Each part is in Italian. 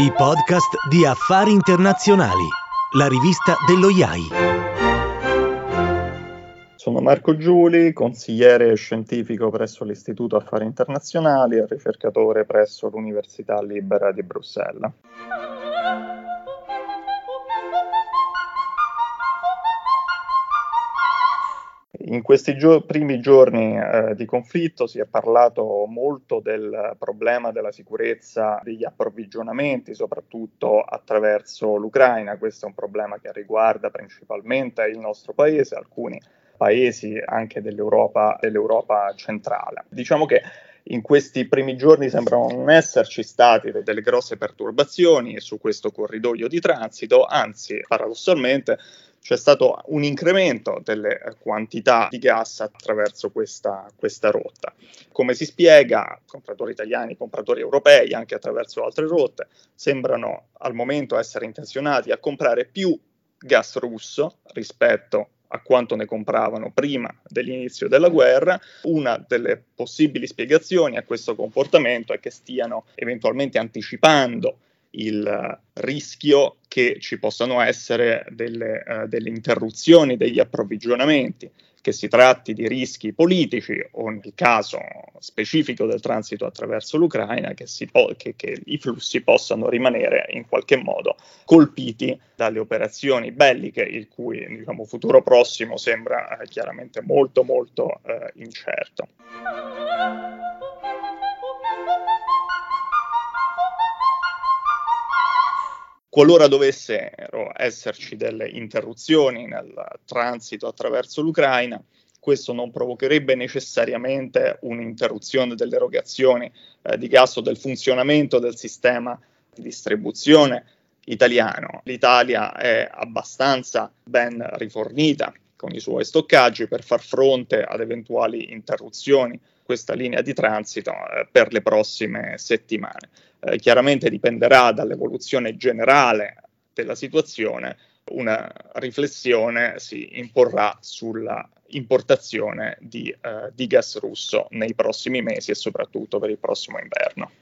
I podcast di Affari Internazionali, la rivista dello IAI. Sono Marco Giuli, consigliere scientifico presso l'Istituto Affari Internazionali e ricercatore presso l'Università Libera di Bruxelles. In questi primi giorni di conflitto si è parlato molto del problema della sicurezza degli approvvigionamenti, soprattutto attraverso l'Ucraina. Questo è un problema che riguarda principalmente il nostro paese, alcuni paesi anche dell'Europa centrale. Diciamo che in questi primi giorni sembrano non esserci state delle grosse perturbazioni su questo corridoio di transito, anzi, paradossalmente, c'è stato un incremento delle quantità di gas attraverso questa rotta. Come si spiega, compratori italiani, compratori europei, anche attraverso altre rotte, sembrano al momento essere intenzionati a comprare più gas russo rispetto a quanto ne compravano prima dell'inizio della guerra. Una delle possibili spiegazioni a questo comportamento è che stiano eventualmente anticipando il rischio che ci possano essere delle interruzioni degli approvvigionamenti, che si tratti di rischi politici o nel caso specifico del transito attraverso l'Ucraina, che i flussi possano rimanere in qualche modo colpiti dalle operazioni belliche, il cui futuro prossimo sembra chiaramente molto incerto. Qualora dovessero esserci delle interruzioni nel transito attraverso l'Ucraina, questo non provocherebbe necessariamente un'interruzione delle erogazioni di gas o del funzionamento del sistema di distribuzione italiano. L'Italia è abbastanza ben rifornita con i suoi stoccaggi per far fronte ad eventuali interruzioni questa linea di transito per le prossime settimane. Chiaramente dipenderà dall'evoluzione generale della situazione, una riflessione si imporrà sulla importazione di gas russo nei prossimi mesi e soprattutto per il prossimo inverno.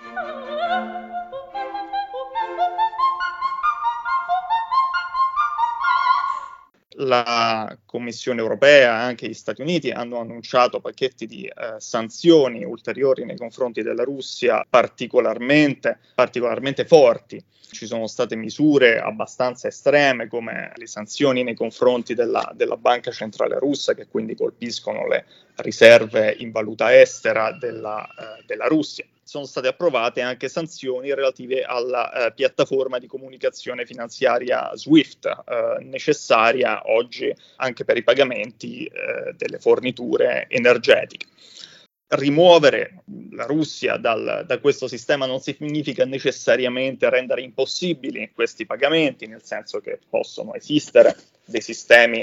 La Commissione europea e anche gli Stati Uniti hanno annunciato pacchetti di sanzioni ulteriori nei confronti della Russia particolarmente forti. Ci sono state misure abbastanza estreme come le sanzioni nei confronti della Banca Centrale Russa, che quindi colpiscono le riserve in valuta estera della Russia. Sono state approvate anche sanzioni relative alla piattaforma di comunicazione finanziaria SWIFT, necessaria oggi anche per i pagamenti delle forniture energetiche. Rimuovere la Russia da questo sistema non significa necessariamente rendere impossibili questi pagamenti, nel senso che possono esistere dei sistemi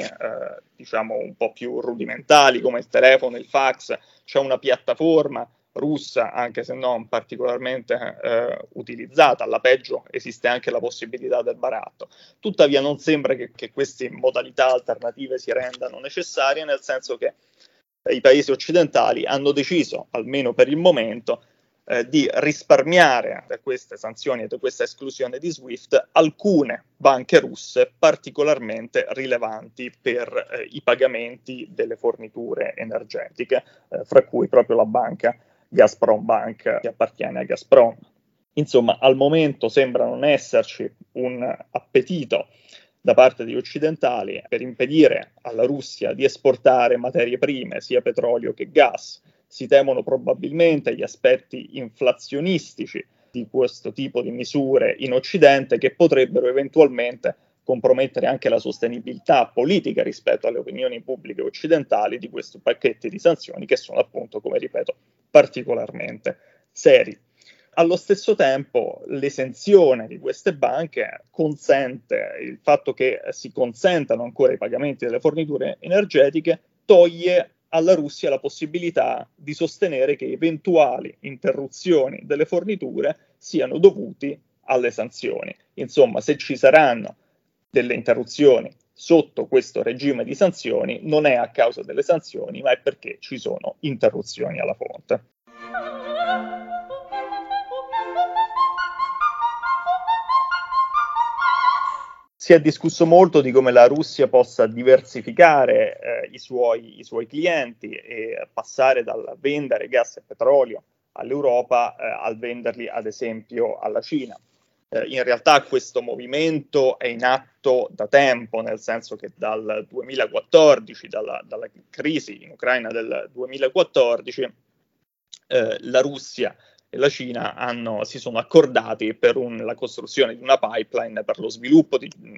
un po' più rudimentali come il telefono, il fax. C'è una piattaforma russa, anche se non particolarmente utilizzata, alla peggio esiste anche la possibilità del baratto. Tuttavia non sembra che queste modalità alternative si rendano necessarie, nel senso che i paesi occidentali hanno deciso, almeno per il momento, di risparmiare da queste sanzioni e da questa esclusione di SWIFT alcune banche russe particolarmente rilevanti per i pagamenti delle forniture energetiche, fra cui proprio la banca Gazprom Bank, che appartiene a Gazprom. Insomma, al momento sembra non esserci un appetito da parte degli occidentali per impedire alla Russia di esportare materie prime, sia petrolio che gas. Si temono probabilmente gli aspetti inflazionistici di questo tipo di misure in Occidente, che potrebbero eventualmente compromettere anche la sostenibilità politica rispetto alle opinioni pubbliche occidentali di questi pacchetti di sanzioni, che sono appunto, come ripeto, particolarmente seri. Allo stesso tempo, l'esenzione di queste banche consente, il fatto che si consentano ancora i pagamenti delle forniture energetiche, toglie alla Russia la possibilità di sostenere che eventuali interruzioni delle forniture siano dovuti alle sanzioni. Insomma, se ci saranno delle interruzioni sotto questo regime di sanzioni, non è a causa delle sanzioni, ma è perché ci sono interruzioni alla fonte. Si è discusso molto di come la Russia possa diversificare i suoi clienti e passare dal vendere gas e petrolio all'Europa al venderli ad esempio alla Cina. In realtà questo movimento è in atto da tempo, nel senso che dal 2014, dalla crisi in Ucraina del 2014, la Russia e la Cina si sono accordati per la costruzione di una pipeline per lo sviluppo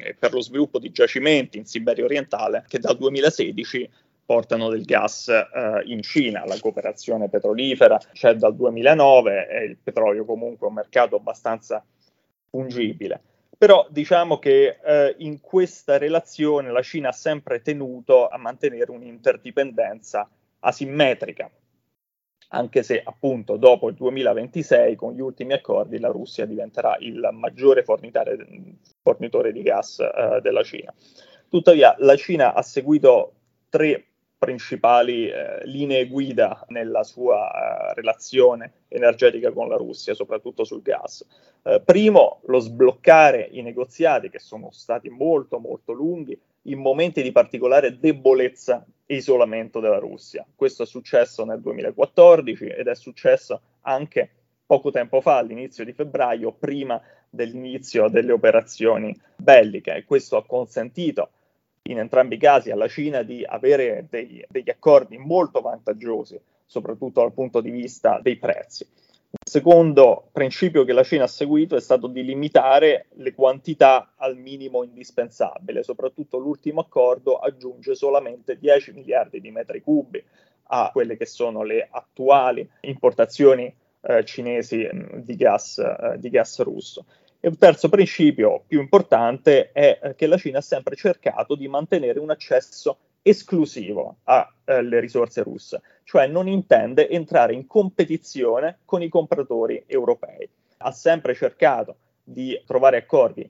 di giacimenti in Siberia orientale che dal 2016 portano del gas in Cina. La cooperazione petrolifera c'è dal 2009 e il petrolio comunque è un mercato abbastanza fungibile. Però diciamo che in questa relazione la Cina ha sempre tenuto a mantenere un'interdipendenza asimmetrica, anche se appunto dopo il 2026 con gli ultimi accordi la Russia diventerà il maggiore fornitore di gas della Cina. Tuttavia la Cina ha seguito tre principali linee guida nella sua relazione energetica con la Russia, soprattutto sul gas. Primo, lo sbloccare i negoziati, che sono stati molto molto lunghi, in momenti di particolare debolezza e isolamento della Russia. Questo è successo nel 2014 ed è successo anche poco tempo fa, all'inizio di febbraio, prima dell'inizio delle operazioni belliche. E questo ha consentito in entrambi i casi alla Cina di avere degli accordi molto vantaggiosi, soprattutto dal punto di vista dei prezzi. Il secondo principio che la Cina ha seguito è stato di limitare le quantità al minimo indispensabile. Soprattutto l'ultimo accordo aggiunge solamente 10 miliardi di metri cubi a quelle che sono le attuali importazioni cinesi di gas russo. E un terzo principio più importante è che la Cina ha sempre cercato di mantenere un accesso esclusivo alle risorse russe, cioè non intende entrare in competizione con i compratori europei. Ha sempre cercato di trovare accordi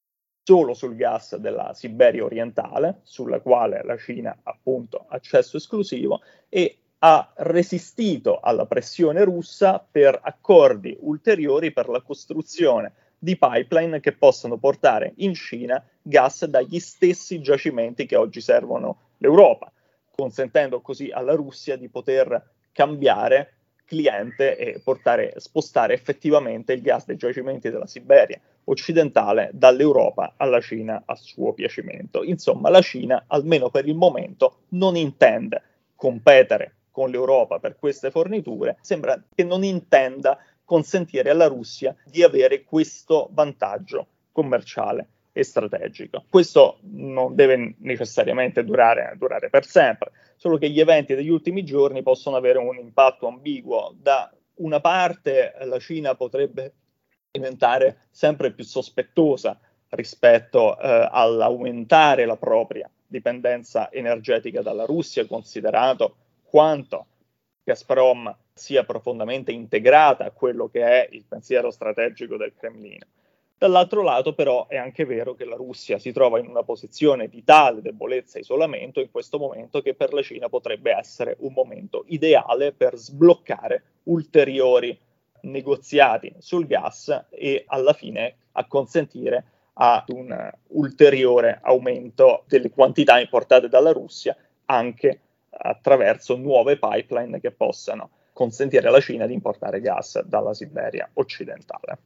solo sul gas della Siberia orientale, sulla quale la Cina ha appunto accesso esclusivo, e ha resistito alla pressione russa per accordi ulteriori per la costruzione di pipeline che possano portare in Cina gas dagli stessi giacimenti che oggi servono l'Europa, consentendo così alla Russia di poter cambiare cliente e spostare effettivamente il gas dei giacimenti della Siberia occidentale dall'Europa alla Cina a suo piacimento. Insomma, la Cina, almeno per il momento, non intende competere con l'Europa per queste forniture, sembra che non intenda consentire alla Russia di avere questo vantaggio commerciale e strategico. Questo non deve necessariamente durare per sempre, solo che gli eventi degli ultimi giorni possono avere un impatto ambiguo. Da una parte la Cina potrebbe diventare sempre più sospettosa rispetto all'aumentare la propria dipendenza energetica dalla Russia, considerato quanto Gazprom sia profondamente integrata a quello che è il pensiero strategico del Cremlino. Dall'altro lato, però, è anche vero che la Russia si trova in una posizione di tale debolezza e isolamento in questo momento che per la Cina potrebbe essere un momento ideale per sbloccare ulteriori negoziati sul gas e alla fine acconsentire a un ulteriore aumento delle quantità importate dalla Russia anche attraverso nuove pipeline che possano consentire alla Cina di importare gas dalla Siberia occidentale.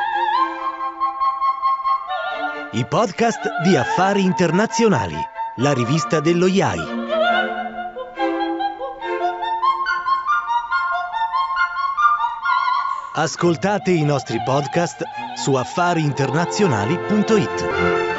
I podcast di Affari Internazionali, la rivista dello IAI. Ascoltate i nostri podcast su affariinternazionali.it.